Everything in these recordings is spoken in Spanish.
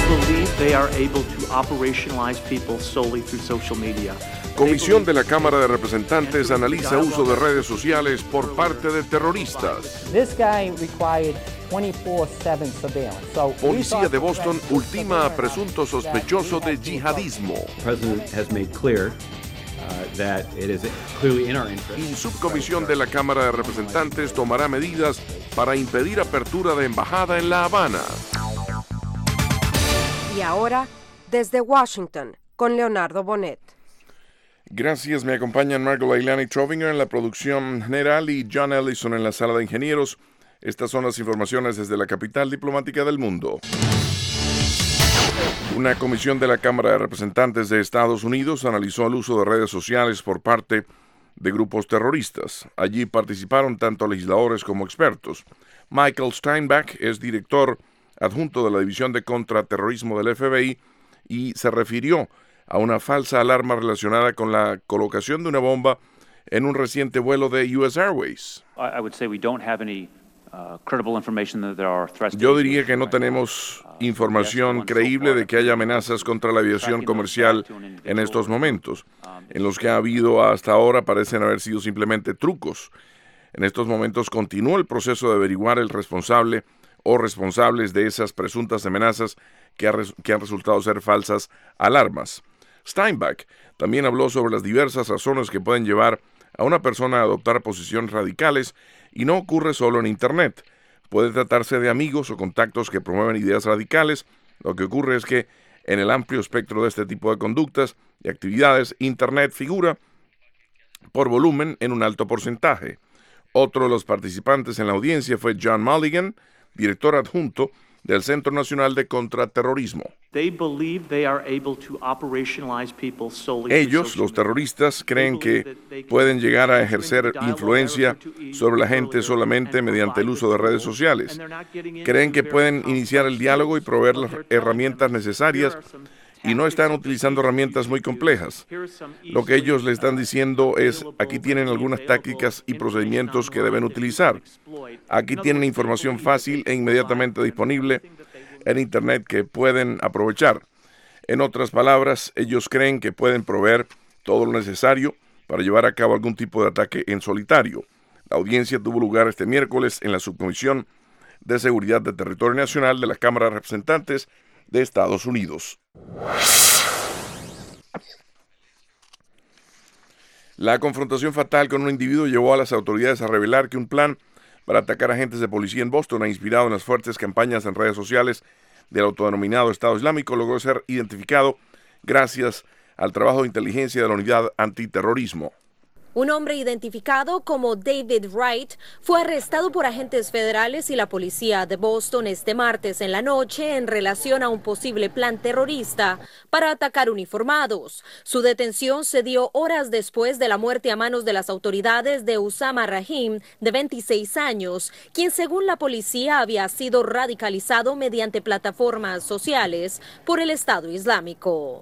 believe they are able to operationalize people solely through social media. Comisión de la Cámara de Representantes analiza uso de redes sociales por parte de terroristas. This guy required 24/7 surveillance. Policía de Boston ultima a presunto sospechoso de yihadismo. Y subcomisión de la Cámara de Representantes tomará medidas para impedir apertura de embajada en La Habana. Y ahora, desde Washington, con Leonardo Bonet. Gracias, me acompañan Margot Leilani Trovinger en la producción general y John Ellison en la sala de ingenieros. Estas son las informaciones desde la capital diplomática del mundo. Una comisión de la Cámara de Representantes de Estados Unidos analizó el uso de redes sociales por parte de grupos terroristas. Allí participaron tanto legisladores como expertos. Michael Steinbach es director adjunto de la División de Contraterrorismo del FBI y se refirió a una falsa alarma relacionada con la colocación de una bomba en un reciente vuelo de US Airways. Yo diría que no tenemos información creíble de que haya amenazas contra la aviación comercial en estos momentos. En los que ha habido hasta ahora parecen haber sido simplemente trucos. En estos momentos continúa el proceso de averiguar el responsable o responsables de esas presuntas amenazas que han resultado ser falsas alarmas. Steinbach también habló sobre las diversas razones que pueden llevar a una persona a adoptar posiciones radicales y no ocurre solo en Internet. Puede tratarse de amigos o contactos que promueven ideas radicales. Lo que ocurre es que en el amplio espectro de este tipo de conductas y actividades, Internet figura por volumen en un alto porcentaje. Otro de los participantes en la audiencia fue John Mulligan, director adjunto del Centro Nacional de Contraterrorismo. Ellos, los terroristas, creen que pueden llegar a ejercer influencia sobre la gente solamente mediante el uso de redes sociales. Creen que pueden iniciar el diálogo y proveer las herramientas necesarias y no están utilizando herramientas muy complejas. Lo que ellos le están diciendo es, aquí tienen algunas tácticas y procedimientos que deben utilizar. Aquí tienen información fácil e inmediatamente disponible en Internet que pueden aprovechar. En otras palabras, ellos creen que pueden proveer todo lo necesario para llevar a cabo algún tipo de ataque en solitario. La audiencia tuvo lugar este miércoles en la Subcomisión de Seguridad de Territorio Nacional de la Cámara de Representantes de Estados Unidos. La confrontación fatal con un individuo llevó a las autoridades a revelar que un plan para atacar agentes de policía en Boston ha inspirado en las fuertes campañas en redes sociales del autodenominado Estado Islámico logró ser identificado gracias al trabajo de inteligencia de la Unidad Antiterrorismo. Un hombre identificado como David Wright fue arrestado por agentes federales y la policía de Boston este martes en la noche en relación a un posible plan terrorista para atacar uniformados. Su detención se dio horas después de la muerte a manos de las autoridades de Usama Rahim, de 26 años, quien según la policía había sido radicalizado mediante plataformas sociales por el Estado Islámico.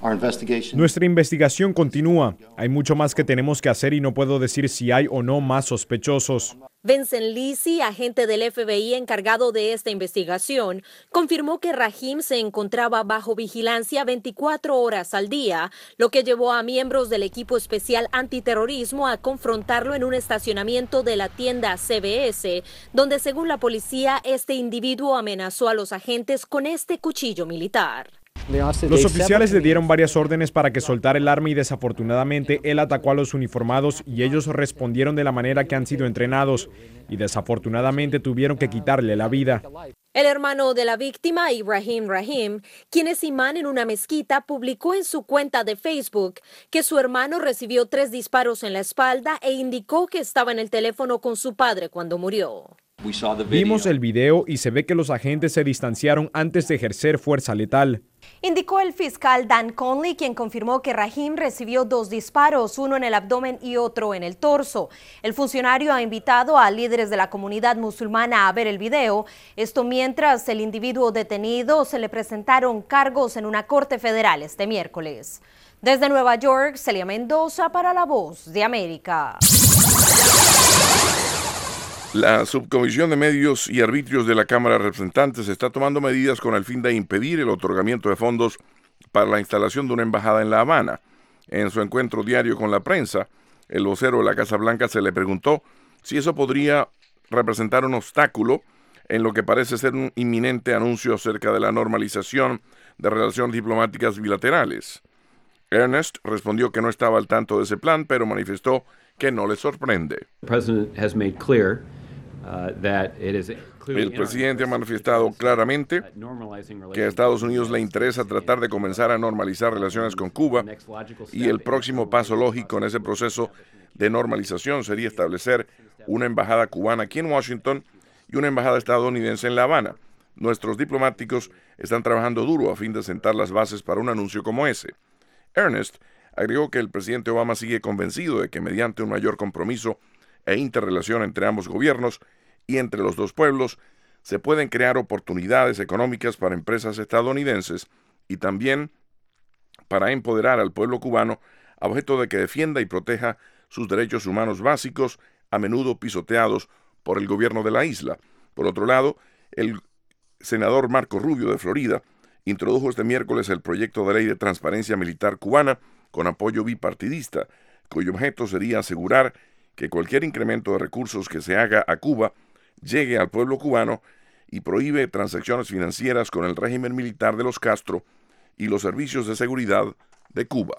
Nuestra investigación continúa. Hay mucho más que tenemos que hacer y no puedo decir si hay o no más sospechosos. Vincent Lisi, agente del FBI encargado de esta investigación, confirmó que Rahim se encontraba bajo vigilancia 24 horas al día, lo que llevó a miembros del equipo especial antiterrorismo a confrontarlo en un estacionamiento de la tienda CBS, donde según la policía, este individuo amenazó a los agentes con este cuchillo militar. Los oficiales le dieron varias órdenes para que soltara el arma y desafortunadamente él atacó a los uniformados y ellos respondieron de la manera que han sido entrenados y desafortunadamente tuvieron que quitarle la vida. El hermano de la víctima, Ibrahim Rahim, quien es imán en una mezquita, publicó en su cuenta de Facebook que su hermano recibió 3 disparos en la espalda e indicó que estaba en el teléfono con su padre cuando murió. Vimos el video y se ve que los agentes se distanciaron antes de ejercer fuerza letal. Indicó el fiscal Dan Conley, quien confirmó que Rahim recibió 2 disparos, uno en el abdomen y otro en el torso. El funcionario ha invitado a líderes de la comunidad musulmana a ver el video. Esto mientras el individuo detenido se le presentaron cargos en una corte federal este miércoles. Desde Nueva York, Celia Mendoza para La Voz de América. La Subcomisión de Medios y Arbitrios de la Cámara de Representantes está tomando medidas con el fin de impedir el otorgamiento de fondos para la instalación de una embajada en La Habana. En su encuentro diario con la prensa, el vocero de la Casa Blanca se le preguntó si eso podría representar un obstáculo en lo que parece ser un inminente anuncio acerca de la normalización de relaciones diplomáticas bilaterales. Ernest respondió que no estaba al tanto de ese plan, pero manifestó que no le sorprende. El presidente ha manifestado claramente que a Estados Unidos le interesa tratar de comenzar a normalizar relaciones con Cuba, y el próximo paso lógico en ese proceso de normalización sería establecer una embajada cubana aquí en Washington y una embajada estadounidense en La Habana. Nuestros diplomáticos están trabajando duro a fin de sentar las bases para un anuncio como ese. Ernest agregó que el presidente Obama sigue convencido de que mediante un mayor compromiso e interrelación entre ambos gobiernos y entre los dos pueblos, se pueden crear oportunidades económicas para empresas estadounidenses y también para empoderar al pueblo cubano a objeto de que defienda y proteja sus derechos humanos básicos, a menudo pisoteados por el gobierno de la isla. Por otro lado, el senador Marco Rubio de Florida introdujo este miércoles el proyecto de ley de transparencia militar cubana con apoyo bipartidista, cuyo objeto sería asegurar que cualquier incremento de recursos que se haga a Cuba llegue al pueblo cubano, y prohíbe transacciones financieras con el régimen militar de los Castro y los servicios de seguridad de Cuba.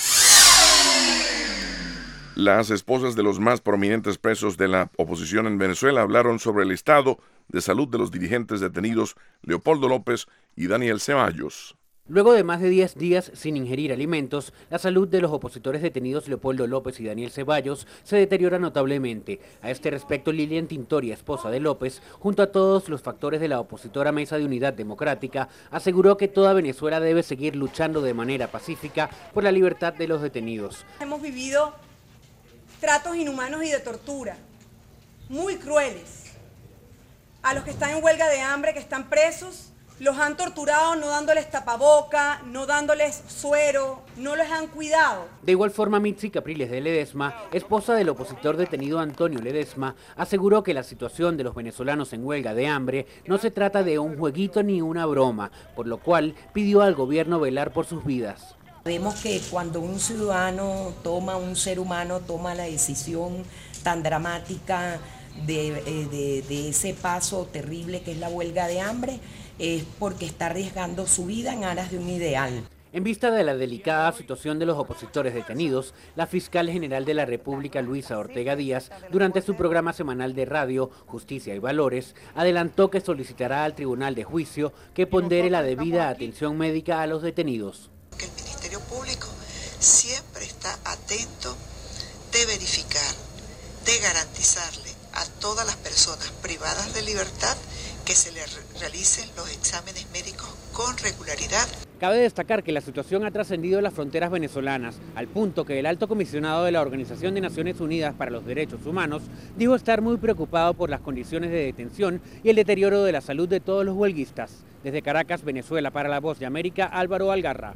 Las esposas de los más prominentes presos de la oposición en Venezuela hablaron sobre el estado de salud de los dirigentes detenidos Leopoldo López y Daniel Ceballos. Luego de más de 10 días sin ingerir alimentos, la salud de los opositores detenidos Leopoldo López y Daniel Ceballos se deteriora notablemente. A este respecto, Lilian Tintoria, esposa de López, junto a todos los factores de la opositora Mesa de Unidad Democrática, aseguró que toda Venezuela debe seguir luchando de manera pacífica por la libertad de los detenidos. Hemos vivido tratos inhumanos y de tortura, muy crueles. A los que están en huelga de hambre, que están presos, los han torturado no dándoles tapaboca, no dándoles suero, no los han cuidado. De igual forma, Mitzi Capriles de Ledesma, esposa del opositor detenido Antonio Ledesma, aseguró que la situación de los venezolanos en huelga de hambre no se trata de un jueguito ni una broma, por lo cual pidió al gobierno velar por sus vidas. Vemos que cuando un ciudadano un ser humano toma la decisión tan dramática de ese paso terrible que es la huelga de hambre, es porque está arriesgando su vida en aras de un ideal. En vista de la delicada situación de los opositores detenidos, la fiscal general de la República, Luisa Ortega Díaz, durante su programa semanal de radio, Justicia y Valores, adelantó que solicitará al Tribunal de Juicio que pondere la debida atención médica a los detenidos. El Ministerio Público siempre está atento de verificar, de garantizarle a todas las personas privadas de libertad que se les realicen los exámenes médicos con regularidad. Cabe destacar que la situación ha trascendido las fronteras venezolanas, al punto que el alto comisionado de la Organización de Naciones Unidas para los Derechos Humanos dijo estar muy preocupado por las condiciones de detención y el deterioro de la salud de todos los huelguistas. Desde Caracas, Venezuela, para La Voz de América, Álvaro Algarra.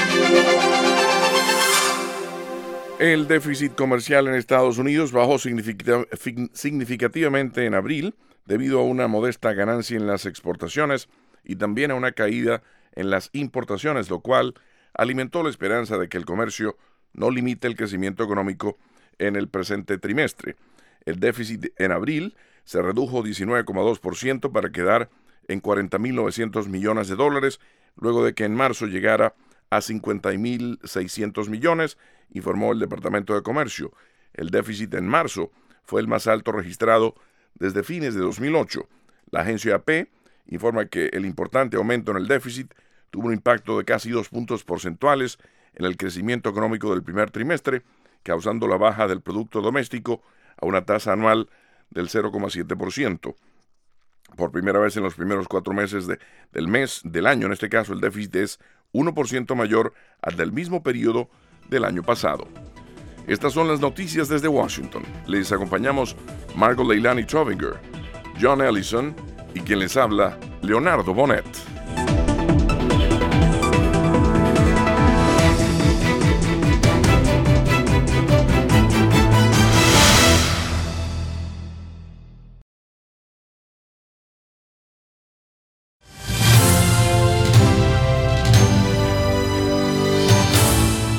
El déficit comercial en Estados Unidos bajó significativamente en abril debido a una modesta ganancia en las exportaciones y también a una caída en las importaciones, lo cual alimentó la esperanza de que el comercio no limite el crecimiento económico en el presente trimestre. El déficit en abril se redujo 19,2% para quedar en $40.900 millones, luego de que en marzo llegara a $50.600 millones, informó el Departamento de Comercio. El déficit en marzo fue el más alto registrado desde fines de 2008. La agencia AP informa que el importante aumento en el déficit tuvo un impacto de casi 2 puntos porcentuales en el crecimiento económico del primer trimestre, causando la baja del Producto Doméstico a una tasa anual del 0,7%. Por primera vez en los primeros 4 meses del año, en este caso el déficit es 1% mayor al del mismo periodo del año pasado. Estas son las noticias desde Washington. Les acompañamos Margot Leilani Trovinger, John Ellison y quien les habla, Leonardo Bonet.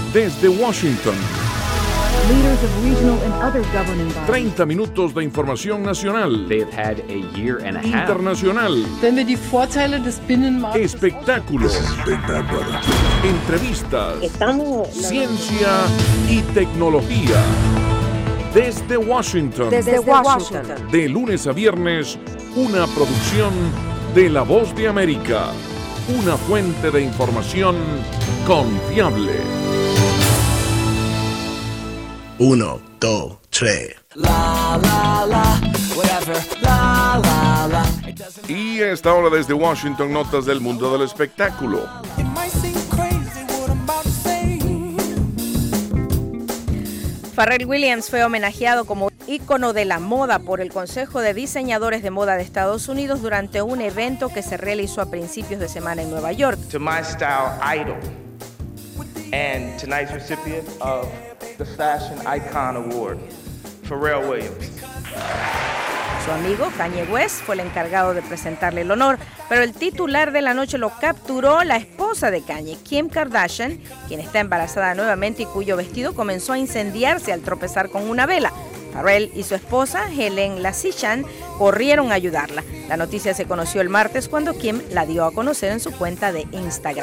Desde Washington, Leaders of regional and other governing bodies. 30 minutos de información nacional, internacional, Wenn wir die Vorteile des Binnenmarktes espectáculos, entrevistas, ciencia y tecnología. Desde Washington, de lunes a viernes, una producción de La Voz de América, una fuente de información confiable. 1, 2, 3. Y a esta hora desde Washington, notas del mundo del espectáculo. Pharrell Williams fue homenajeado como ícono de la moda por el Consejo de Diseñadores de Moda de Estados Unidos durante un evento que se realizó a principios de semana en Nueva York. To my style idol and tonight's recipient of the Fashion Icon Award, Pharrell Williams. Su amigo Kanye West fue el encargado de presentarle el honor, pero el titular de la noche lo capturó la esposa de Kanye, Kim Kardashian, quien está embarazada nuevamente y cuyo vestido comenzó a incendiarse al tropezar con una vela. Pharrell y su esposa, Helen Lasichan, corrieron a ayudarla. La noticia se conoció el martes cuando Kim la dio a conocer en su cuenta de Instagram.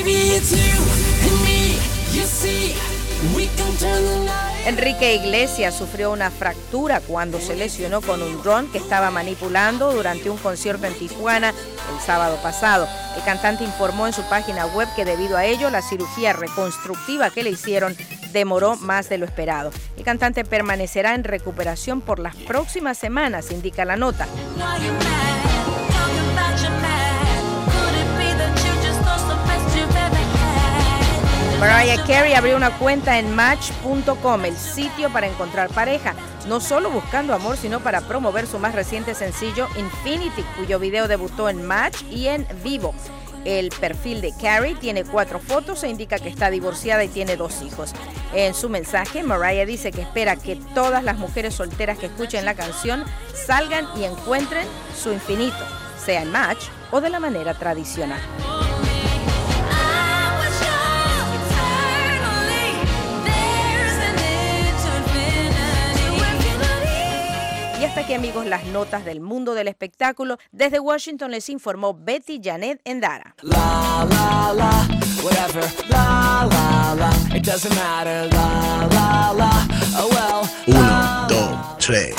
Enrique Iglesias sufrió una fractura cuando se lesionó con un dron que estaba manipulando durante un concierto en Tijuana el sábado pasado. El cantante informó en su página web que debido a ello la cirugía reconstructiva que le hicieron demoró más de lo esperado. El cantante permanecerá en recuperación por las próximas semanas, indica la nota. Mariah Carey abrió una cuenta en Match.com, el sitio para encontrar pareja, no solo buscando amor, sino para promover su más reciente sencillo Infinity, cuyo video debutó en Match y en Vivo. El perfil de Carey tiene 4 fotos e indica que está divorciada y tiene 2 hijos. En su mensaje, Mariah dice que espera que todas las mujeres solteras que escuchen la canción salgan y encuentren su infinito, sea en Match o de la manera tradicional. Y hasta aquí, amigos, las notas del mundo del espectáculo. Desde Washington les informó Betty Janet Endara. 1, 2, 3.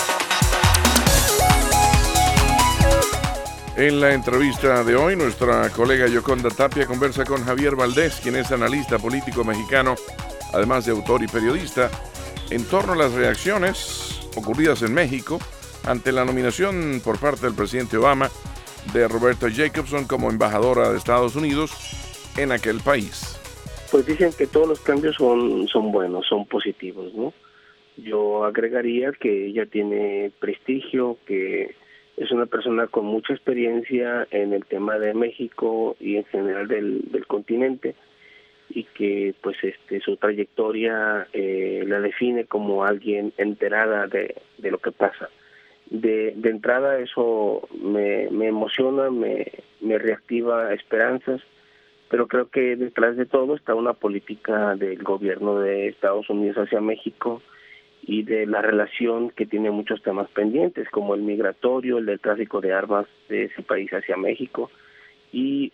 En la entrevista de hoy, nuestra colega Yoconda Tapia conversa con Javier Valdés, quien es analista político mexicano, además de autor y periodista, en torno a las reacciones ocurridas en México ante la nominación por parte del presidente Obama de Roberta Jacobson como embajadora de Estados Unidos en aquel país. Pues dicen que todos los cambios son buenos, son positivos, ¿no? Yo agregaría que ella tiene prestigio, que es una persona con mucha experiencia en el tema de México y en general del continente, y que pues su trayectoria la define como alguien enterada de lo que pasa. De entrada eso me emociona, me reactiva esperanzas, pero creo que detrás de todo está una política del gobierno de Estados Unidos hacia México y de la relación que tiene muchos temas pendientes, como el migratorio, el del tráfico de armas de ese país hacia México, y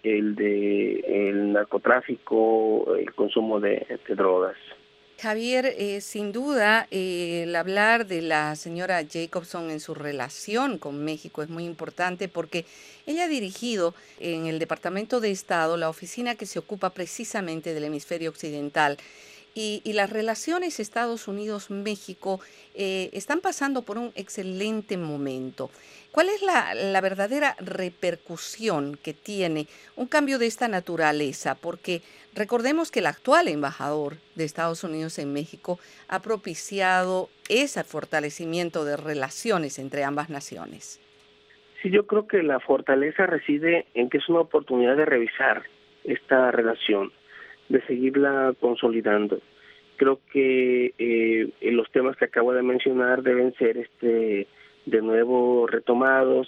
el narcotráfico, el consumo de drogas. Javier, sin duda, el hablar de la señora Jacobson en su relación con México es muy importante porque ella ha dirigido en el Departamento de Estado la oficina que se ocupa precisamente del hemisferio occidental. Y las relaciones Estados Unidos-México están pasando por un excelente momento. ¿Cuál es la verdadera repercusión que tiene un cambio de esta naturaleza? Porque recordemos que el actual embajador de Estados Unidos en México ha propiciado ese fortalecimiento de relaciones entre ambas naciones. Sí, yo creo que la fortaleza reside en que es una oportunidad de revisar esta relación, de seguirla consolidando. Creo que los temas que acabo de mencionar deben ser de nuevo retomados,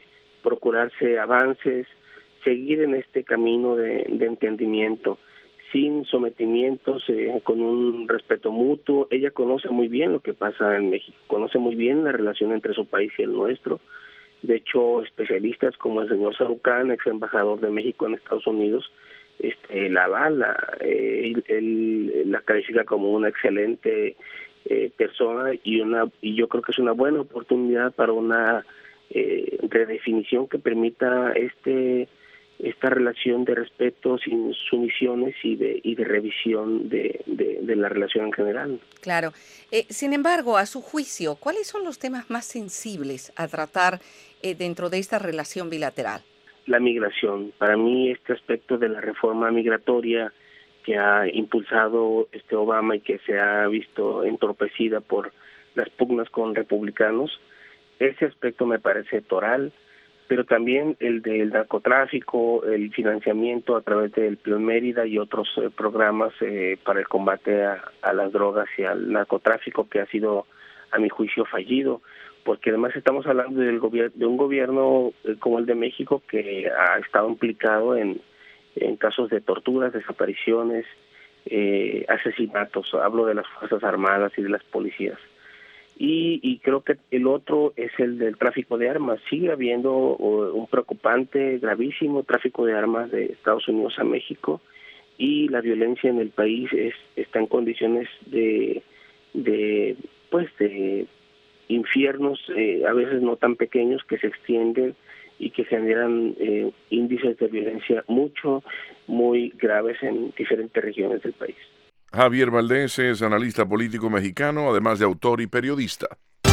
procurarse avances, seguir en este camino de entendimiento. sin sometimientos, con un respeto mutuo. Ella conoce muy bien lo que pasa en México, conoce muy bien la relación entre su país y el nuestro. De hecho, especialistas como el señor Sarucán, ex embajador de México en Estados Unidos, la avala, él la califica como una excelente persona y yo creo que es una buena oportunidad para una redefinición que permita esta relación de respeto, sin sumisiones y de revisión de la relación en general. Claro. Sin embargo, a su juicio, ¿cuáles son los temas más sensibles a tratar dentro de esta relación bilateral? La migración. Para mí, este aspecto de la reforma migratoria que ha impulsado Obama y que se ha visto entorpecida por las pugnas con republicanos, ese aspecto me parece toral, pero también el del narcotráfico, el financiamiento a través del Plan Mérida y otros programas para el combate a las drogas y al narcotráfico, que ha sido, a mi juicio, fallido, porque además estamos hablando de un gobierno como el de México, que ha estado implicado en casos de torturas, desapariciones, asesinatos. Hablo de las Fuerzas Armadas y de las policías. Y creo que el otro es el del tráfico de armas. Sigue habiendo un preocupante, gravísimo tráfico de armas de Estados Unidos a México, y la violencia en el país está en condiciones de infiernos, a veces no tan pequeños, que se extienden y que generan índices de violencia muy graves en diferentes regiones del país. Javier Valdés es analista político mexicano, además de autor y periodista.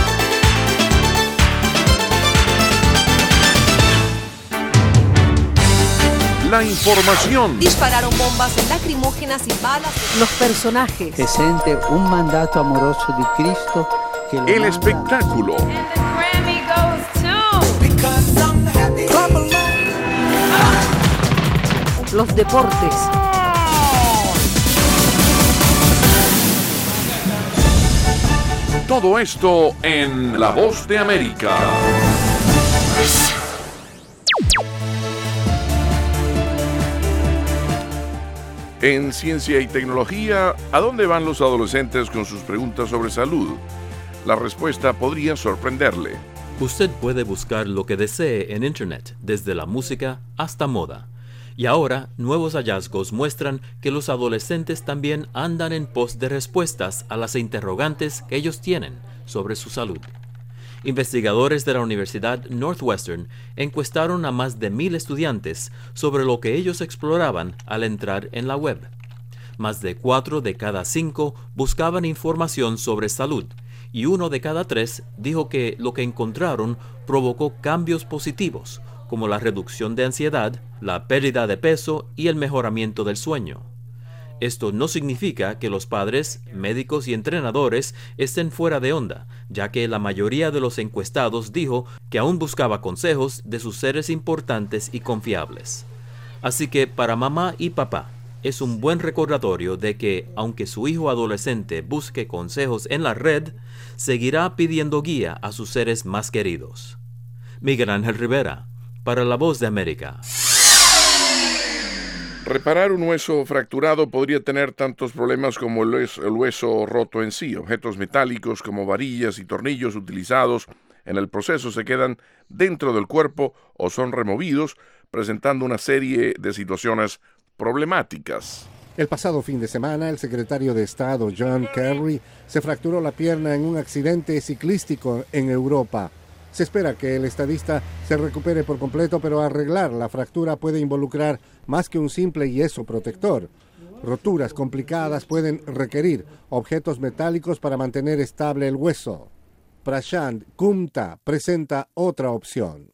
La información. Dispararon bombas lacrimógenas y balas. Los personajes. Que siente un mandato amoroso de Cristo. Que lo el espectáculo. Los deportes. Todo esto en La Voz de América. En Ciencia y Tecnología, ¿a dónde van los adolescentes con sus preguntas sobre salud? La respuesta podría sorprenderle. Usted puede buscar lo que desee en Internet, desde la música hasta moda. Y ahora, nuevos hallazgos muestran que los adolescentes también andan en pos de respuestas a las interrogantes que ellos tienen sobre su salud. Investigadores de la Universidad Northwestern encuestaron a más de 1,000 estudiantes sobre lo que ellos exploraban al entrar en la web. Más de 4 de cada 5 buscaban información sobre salud, y 1 de cada 3 dijo que lo que encontraron provocó cambios positivos, como la reducción de ansiedad, la pérdida de peso y el mejoramiento del sueño. Esto no significa que los padres, médicos y entrenadores estén fuera de onda, ya que la mayoría de los encuestados dijo que aún buscaba consejos de sus seres importantes y confiables. Así que para mamá y papá, es un buen recordatorio de que, aunque su hijo adolescente busque consejos en la red, seguirá pidiendo guía a sus seres más queridos. Miguel Ángel Rivera, para La Voz de América. Reparar un hueso fracturado podría tener tantos problemas como el hueso roto en sí. Objetos metálicos como varillas y tornillos utilizados en el proceso se quedan dentro del cuerpo o son removidos, presentando una serie de situaciones problemáticas. El pasado fin de semana, el secretario de Estado John Kerry se fracturó la pierna en un accidente ciclístico en Europa. Se espera que el estadista se recupere por completo, pero arreglar la fractura puede involucrar más que un simple yeso protector. Roturas complicadas pueden requerir objetos metálicos para mantener estable el hueso. Prashant Gupta presenta otra opción.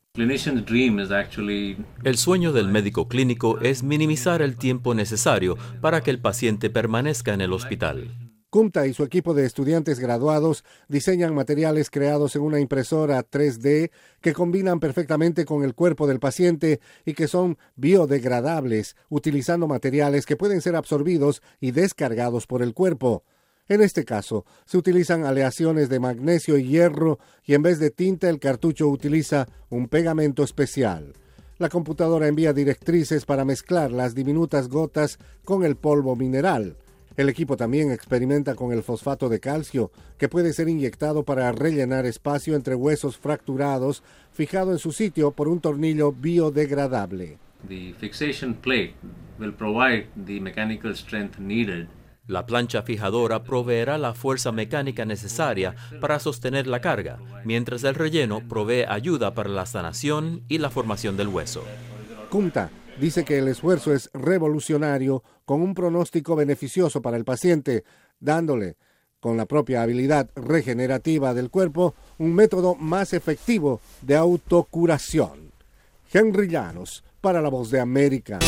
El sueño del médico clínico es minimizar el tiempo necesario para que el paciente permanezca en el hospital. Gupta y su equipo de estudiantes graduados diseñan materiales creados en una impresora 3D que combinan perfectamente con el cuerpo del paciente y que son biodegradables, utilizando materiales que pueden ser absorbidos y descargados por el cuerpo. En este caso, se utilizan aleaciones de magnesio y hierro y en vez de tinta el cartucho utiliza un pegamento especial. La computadora envía directrices para mezclar las diminutas gotas con el polvo mineral. El equipo también experimenta con el fosfato de calcio, que puede ser inyectado para rellenar espacio entre huesos fracturados, fijado en su sitio por un tornillo biodegradable. The fixation plate will provide the mechanical strength needed. La plancha fijadora proveerá la fuerza mecánica necesaria para sostener la carga, mientras el relleno provee ayuda para la sanación y la formación del hueso. Kumta dice que el esfuerzo es revolucionario, con un pronóstico beneficioso para el paciente, dándole, con la propia habilidad regenerativa del cuerpo, un método más efectivo de autocuración. Henry Llanos, para La Voz de América.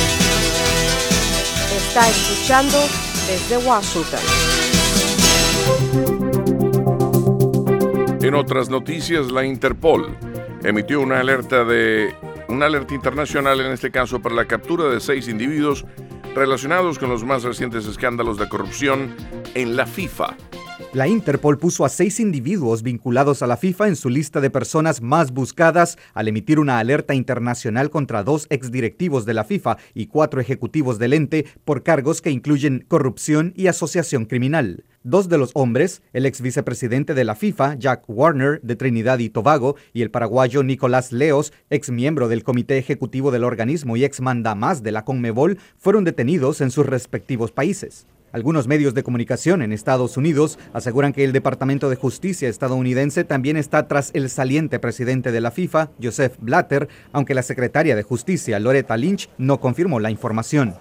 Está escuchando desde Washington. En otras noticias, la Interpol emitió una alerta internacional, en este caso para la captura de 6 individuos relacionados con los más recientes escándalos de corrupción en la FIFA. La Interpol puso a 6 individuos vinculados a la FIFA en su lista de personas más buscadas al emitir una alerta internacional contra 2 exdirectivos de la FIFA y 4 ejecutivos del ente por cargos que incluyen corrupción y asociación criminal. 2 de los hombres, el ex vicepresidente de la FIFA, Jack Warner, de Trinidad y Tobago, y el paraguayo Nicolás Leos, ex miembro del comité ejecutivo del organismo y ex mandamás de la CONMEBOL, fueron detenidos en sus respectivos países. Algunos medios de comunicación en Estados Unidos aseguran que el Departamento de Justicia estadounidense también está tras el saliente presidente de la FIFA, Joseph Blatter, aunque la secretaria de Justicia, Loretta Lynch, no confirmó la información.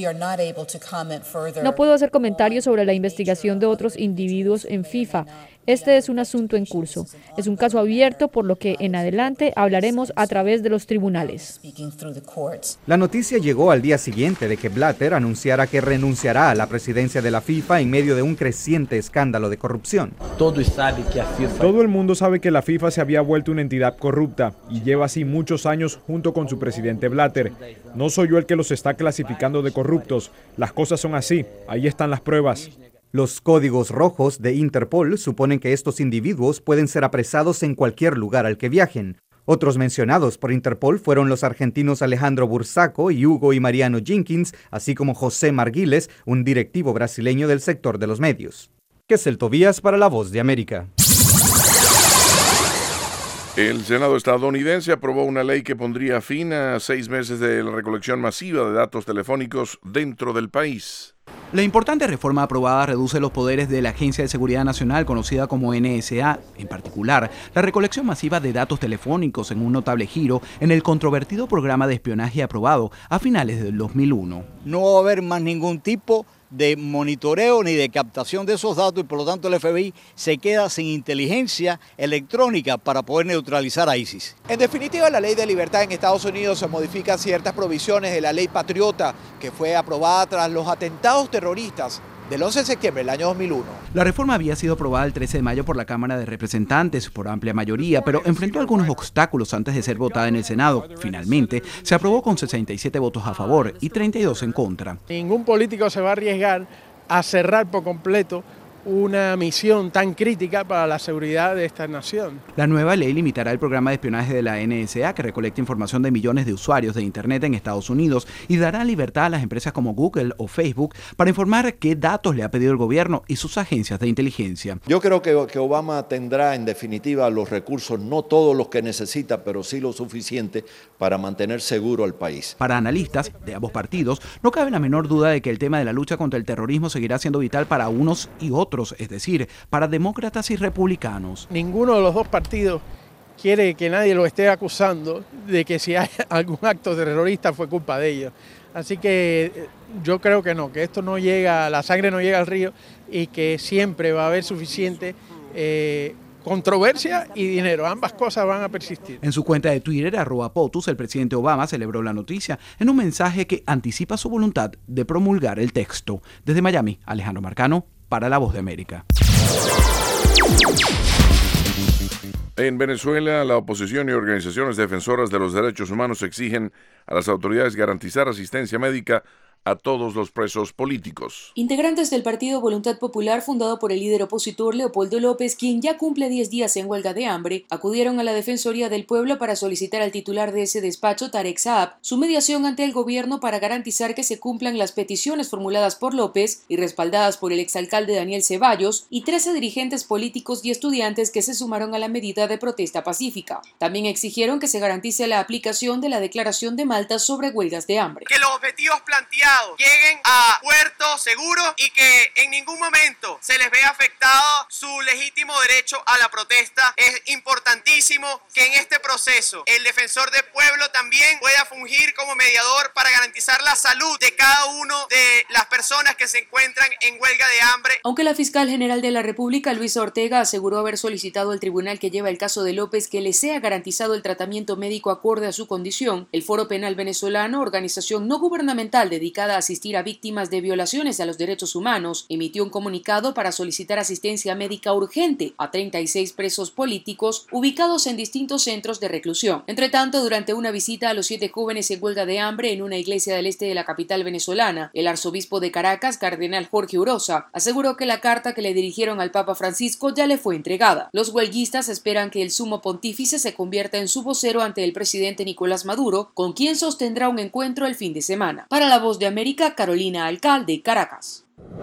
No puedo hacer comentarios sobre la investigación de otros individuos en FIFA. Este es un asunto en curso. Es un caso abierto, por lo que en adelante hablaremos a través de los tribunales. La noticia llegó al día siguiente de que Blatter anunciara que renunciará a la presidencia de la FIFA en medio de un creciente escándalo de corrupción. Todo el mundo sabe que la FIFA se había vuelto una entidad corrupta y lleva así muchos años junto con su presidente Blatter. No soy yo el que los está clasificando de corruptos. Las cosas son así. Ahí están las pruebas. Los códigos rojos de Interpol suponen que estos individuos pueden ser apresados en cualquier lugar al que viajen. Otros mencionados por Interpol fueron los argentinos Alejandro Bursaco y Hugo y Mariano Jenkins, así como José Marguiles, un directivo brasileño del sector de los medios. Kessel Tobías para La Voz de América. El Senado estadounidense aprobó una ley que pondría fin a 6 meses de la recolección masiva de datos telefónicos dentro del país. La importante reforma aprobada reduce los poderes de la Agencia de Seguridad Nacional, conocida como NSA, en particular, la recolección masiva de datos telefónicos en un notable giro en el controvertido programa de espionaje aprobado a finales del 2001. No va a haber más ningún tipo de monitoreo ni de captación de esos datos y por lo tanto el FBI se queda sin inteligencia electrónica para poder neutralizar a ISIS. En definitiva, la ley de libertad en Estados Unidos se modifica ciertas provisiones de la ley Patriota que fue aprobada tras los atentados terroristas del 11 de septiembre del año 2001. La reforma había sido aprobada el 13 de mayo por la Cámara de Representantes por amplia mayoría, pero enfrentó algunos obstáculos antes de ser votada en el Senado. Finalmente, se aprobó con 67 votos a favor y 32 en contra. Ningún político se va a arriesgar a cerrar por completo una misión tan crítica para la seguridad de esta nación. La nueva ley limitará el programa de espionaje de la NSA, que recolecta información de millones de usuarios de Internet en Estados Unidos, y dará libertad a las empresas como Google o Facebook para informar qué datos le ha pedido el gobierno y sus agencias de inteligencia. Yo creo que Obama tendrá en definitiva los recursos, no todos los que necesita, pero sí lo suficiente para mantener seguro al país. Para analistas de ambos partidos, no cabe la menor duda de que el tema de la lucha contra el terrorismo seguirá siendo vital para unos y otros, es decir, para demócratas y republicanos. Ninguno de los dos partidos quiere que nadie lo esté acusando de que si hay algún acto terrorista fue culpa de ellos. Así que yo creo que no, que esto no llega, la sangre no llega al río y que siempre va a haber suficiente controversia y dinero. Ambas cosas van a persistir. En su cuenta de Twitter, @POTUS, el presidente Obama celebró la noticia en un mensaje que anticipa su voluntad de promulgar el texto. Desde Miami, Alejandro Marcano, para La Voz de América. En Venezuela, la oposición y organizaciones defensoras de los derechos humanos exigen a las autoridades garantizar asistencia médica a todos los presos políticos. Integrantes del Partido Voluntad Popular, fundado por el líder opositor Leopoldo López, quien ya cumple 10 días en huelga de hambre, acudieron a la Defensoría del Pueblo para solicitar al titular de ese despacho, Tarek Saab, su mediación ante el gobierno para garantizar que se cumplan las peticiones formuladas por López y respaldadas por el exalcalde Daniel Ceballos y 13 dirigentes políticos y estudiantes que se sumaron a la medida de protesta pacífica. También exigieron que se garantice la aplicación de la Declaración de Malta sobre huelgas de hambre. Que los objetivos planteados lleguen a puerto seguro y que en ningún momento se les vea afectado su legítimo derecho a la protesta. Es importantísimo que en este proceso el defensor del pueblo también pueda fungir como mediador para garantizar la salud de cada uno de las personas que se encuentran en huelga de hambre. Aunque la fiscal general de la República, Luisa Ortega, aseguró haber solicitado al tribunal que lleva el caso de López que le sea garantizado el tratamiento médico acorde a su condición, el Foro Penal Venezolano, organización no gubernamental dedicada a asistir a víctimas de violaciones a los derechos humanos, emitió un comunicado para solicitar asistencia médica urgente a 36 presos políticos ubicados en distintos centros de reclusión. Entre tanto, durante una visita a los 7 jóvenes en huelga de hambre en una iglesia del este de la capital venezolana, el arzobispo de Caracas, cardenal Jorge Urosa, aseguró que la carta que le dirigieron al Papa Francisco ya le fue entregada. Los huelguistas esperan que el sumo pontífice se convierta en su vocero ante el presidente Nicolás Maduro, con quien sostendrá un encuentro el fin de semana. Para La Voz de América, Carolina Alcalde, Caracas.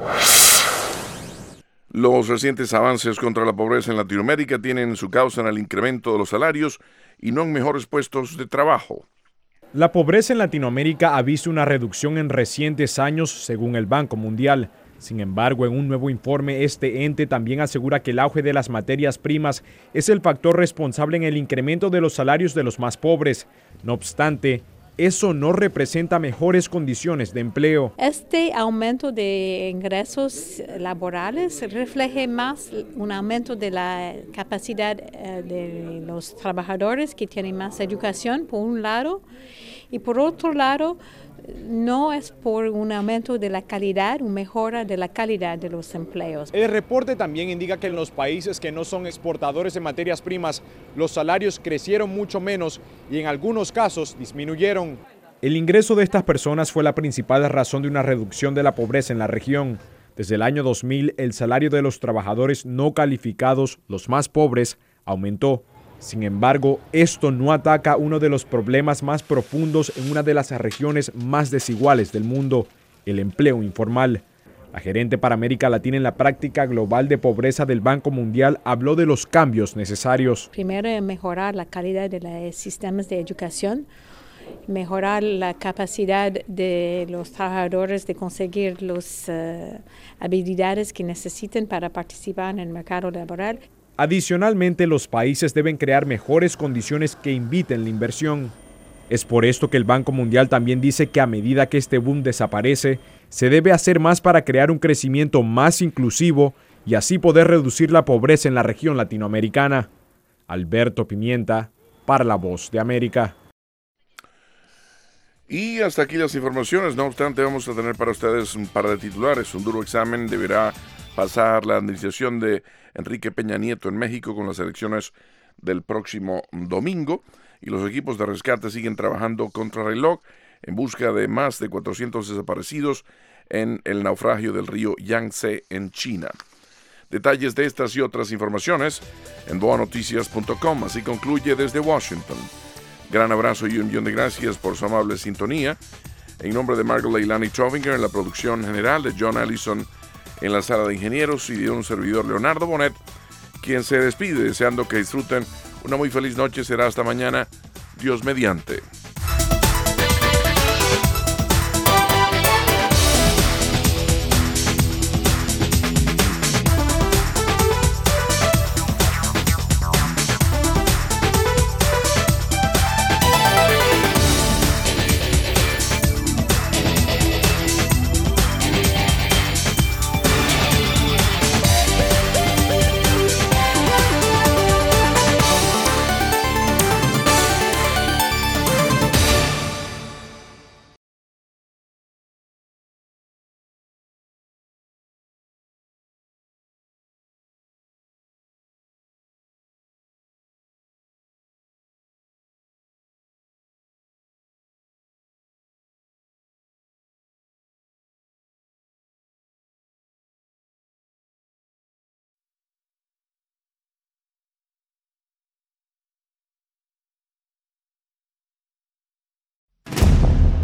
Los recientes avances contra la pobreza en Latinoamérica tienen su causa en el incremento de los salarios y no en mejores puestos de trabajo. La pobreza en Latinoamérica ha visto una reducción en recientes años, según el Banco Mundial. Sin embargo, en un nuevo informe, este ente también asegura que el auge de las materias primas es el factor responsable en el incremento de los salarios de los más pobres. No obstante, eso no representa mejores condiciones de empleo. Este aumento de ingresos laborales refleja más un aumento de la capacidad de los trabajadores que tienen más educación, por un lado, y por otro lado, no es por un aumento de la calidad, una mejora de la calidad de los empleos. El reporte también indica que en los países que no son exportadores de materias primas, los salarios crecieron mucho menos y en algunos casos disminuyeron. El ingreso de estas personas fue la principal razón de una reducción de la pobreza en la región. Desde el año 2000, el salario de los trabajadores no calificados, los más pobres, aumentó. Sin embargo, esto no ataca uno de los problemas más profundos en una de las regiones más desiguales del mundo, el empleo informal. La gerente para América Latina en la práctica global de pobreza del Banco Mundial habló de los cambios necesarios. Primero, mejorar la calidad de los sistemas de educación, mejorar la capacidad de los trabajadores de conseguir las habilidades que necesiten para participar en el mercado laboral. Adicionalmente, los países deben crear mejores condiciones que inviten la inversión. Es por esto que el Banco Mundial también dice que a medida que este boom desaparece, se debe hacer más para crear un crecimiento más inclusivo y así poder reducir la pobreza en la región latinoamericana. Alberto Pimienta, para La Voz de América. Y hasta aquí las informaciones. No obstante, vamos a tener para ustedes un par de titulares. Un duro examen deberá pasar la administración de Enrique Peña Nieto en México con las elecciones del próximo domingo. Y los equipos de rescate siguen trabajando contrarreloj en busca de más de 400 desaparecidos en el naufragio del río Yangtze en China. Detalles de estas y otras informaciones en boanoticias.com. Así concluye desde Washington. Gran abrazo y un millón de gracias por su amable sintonía. En nombre de Margot Leilani Trovinger en la producción general, de John Allison en la sala de ingenieros y de un servidor Leonardo Bonet, quien se despide deseando que disfruten una muy feliz noche. Será hasta mañana, Dios mediante.